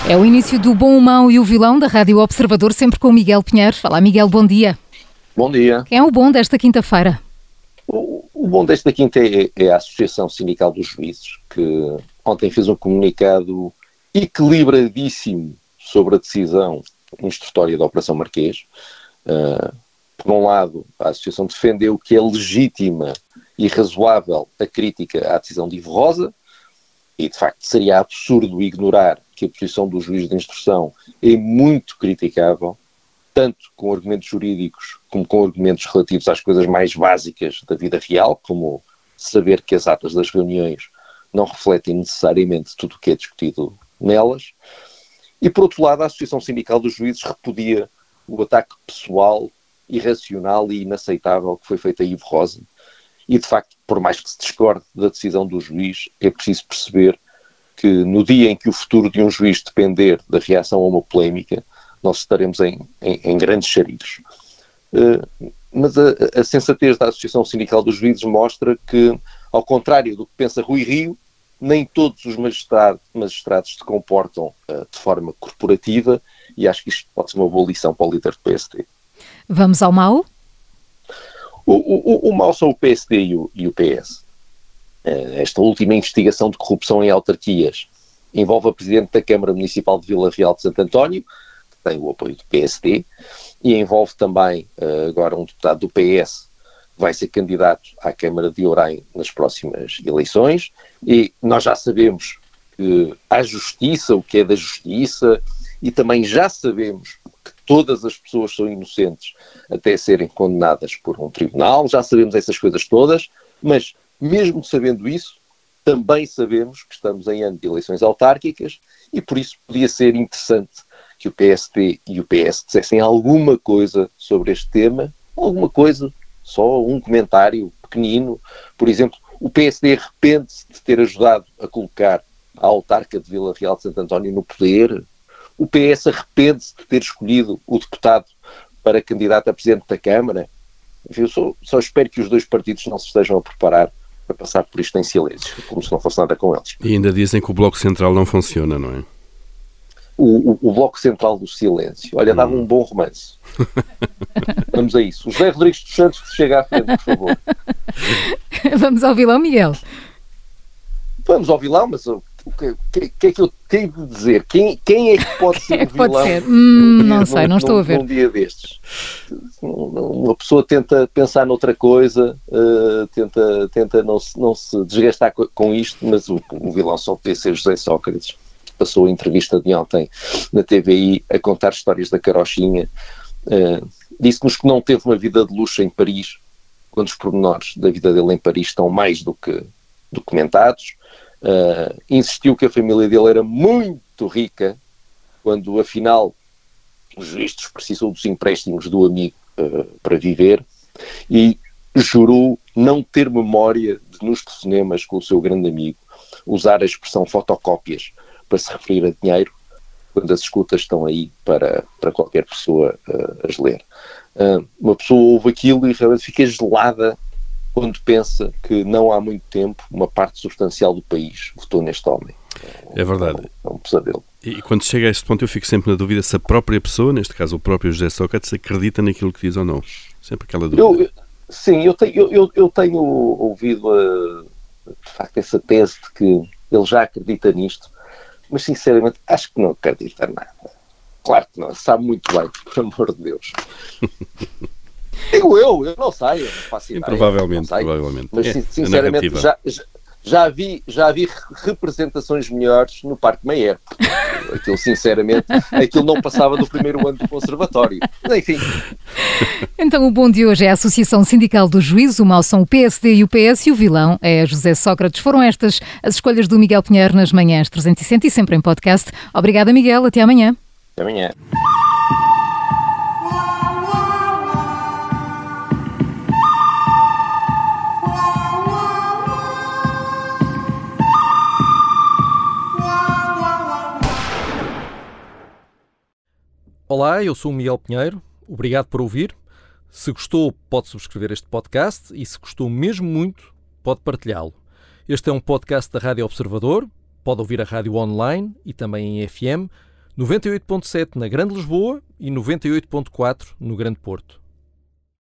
É o início do Bom, o Mau e o Vilão da Rádio Observador, sempre com o Miguel Pinheiro. Olá, Miguel, bom dia. Bom dia. Quem é o bom desta quinta-feira? O bom desta quinta é a Associação Sindical dos Juízes, que ontem fez um comunicado equilibradíssimo sobre a decisão instrutória da Operação Marquês. Por um lado, a Associação defendeu que é legítima e razoável a crítica à decisão de Ivo Rosa, e de facto seria absurdo ignorar que a posição do juiz de instrução é muito criticável, tanto com argumentos jurídicos como com argumentos relativos às coisas mais básicas da vida real, como saber que as atas das reuniões não refletem necessariamente tudo o que é discutido nelas. E por outro lado, a Associação Sindical dos Juízes repudia o ataque pessoal, irracional e inaceitável que foi feito a Ivo Rosa. E de facto, por mais que se discorde da decisão do juiz, é preciso perceber que no dia em que o futuro de um juiz depender da reação a uma polémica, nós estaremos em grandes charilhos. Mas a sensatez da Associação Sindical dos Juízes mostra que, ao contrário do que pensa Rui Rio, nem todos os magistrados se comportam de forma corporativa, e acho que isto pode ser uma boa lição para o líder do PSD. Vamos ao mau? O mau são o PSD e o PS. Esta última investigação de corrupção em autarquias envolve a Presidente da Câmara Municipal de Vila Real de Santo António, que tem o apoio do PSD, e envolve também agora um deputado do PS, que vai ser candidato à Câmara de Ourém nas próximas eleições, e nós já sabemos que há justiça, o que é da justiça, e também já sabemos que todas as pessoas são inocentes até serem condenadas por um tribunal, já sabemos essas coisas todas, mas mesmo sabendo isso, também sabemos que estamos em ano de eleições autárquicas e por isso podia ser interessante que o PSD e o PS dissessem alguma coisa sobre este tema, alguma coisa, só um comentário pequenino. Por exemplo, o PSD arrepende-se de ter ajudado a colocar a autarca de Vila Real de Santo António no poder. O PS arrepende-se de ter escolhido o deputado para candidato a Presidente da Câmara. Enfim, eu só espero que os dois partidos não se estejam a preparar para passar por isto em silêncio, como se não fosse nada com eles. E ainda dizem que o Bloco Central não funciona, não é? O Bloco Central do Silêncio. Olha, dava um bom romance. Vamos a isso. O José Rodrigues dos Santos, que chega à frente, por favor. Vamos ao vilão, Miguel. Vamos ao vilão, mas o que é que eu tenho de dizer? Quem é que pode ser o vilão? Pode ser? Não sei, não estou a ver. Num dia destes. Uma pessoa tenta pensar noutra coisa, tenta não se desgastar com isto, mas o vilão só podia ser José Sócrates. Passou a entrevista de ontem na TVI a contar histórias da carochinha. Disse-nos que não teve uma vida de luxo em Paris, quando os pormenores da vida dele em Paris estão mais do que documentados. Insistiu que a família dele era muito rica, quando afinal os juízes precisam dos empréstimos do amigo para viver, e jurou não ter memória de, nos telefonemas com o seu grande amigo, usar a expressão fotocópias para se referir a dinheiro, quando as escutas estão aí para qualquer pessoa as ler. Uma pessoa ouve aquilo e realmente fica gelada quando pensa que não há muito tempo uma parte substancial do país votou neste homem. É verdade. É um pesadelo. E quando chega a este ponto eu fico sempre na dúvida se a própria pessoa, neste caso o próprio José Sócrates, acredita naquilo que diz ou não. Sempre aquela dúvida. Eu tenho ouvido de facto essa tese de que ele já acredita nisto, mas sinceramente acho que não acredita nada. Claro que não, sabe muito bem, por amor de Deus. Digo eu não sei, eu não faço ideia. Provavelmente. Mas sinceramente já vi representações melhores no Parque Mayer. Aquilo sinceramente, aquilo não passava do primeiro ano do conservatório. Enfim. Então o bom de hoje é a Associação Sindical dos Juízes, o mau são o PSD e o PS e o vilão é José Sócrates. Foram estas as escolhas do Miguel Pinheiro nas manhãs 360 e sempre em podcast. Obrigada, Miguel. Até amanhã. Até amanhã. Olá, eu sou o Miguel Pinheiro. Obrigado por ouvir. Se gostou, pode subscrever este podcast e se gostou mesmo muito, pode partilhá-lo. Este é um podcast da Rádio Observador. Pode ouvir a rádio online e também em FM. 98.7 na Grande Lisboa e 98.4 no Grande Porto.